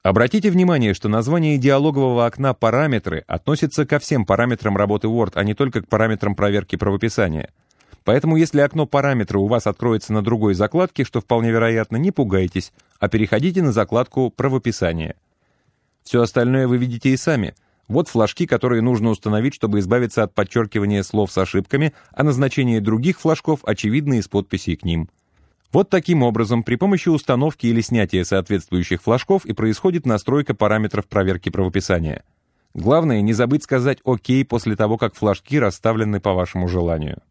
Обратите внимание, что название диалогового окна «Параметры» относится ко всем параметрам работы Word, а не только к параметрам проверки правописания. Поэтому если окно «Параметры» у вас откроется на другой закладке, что вполне вероятно, не пугайтесь, а переходите на закладку «Правописание». Все остальное вы видите и сами. Вот флажки, которые нужно установить, чтобы избавиться от подчеркивания слов с ошибками, а назначение других флажков очевидно из подписей к ним. Вот таким образом, при помощи установки или снятия соответствующих флажков и происходит настройка параметров проверки правописания. Главное, не забыть сказать «Ок» после того, как флажки расставлены по вашему желанию.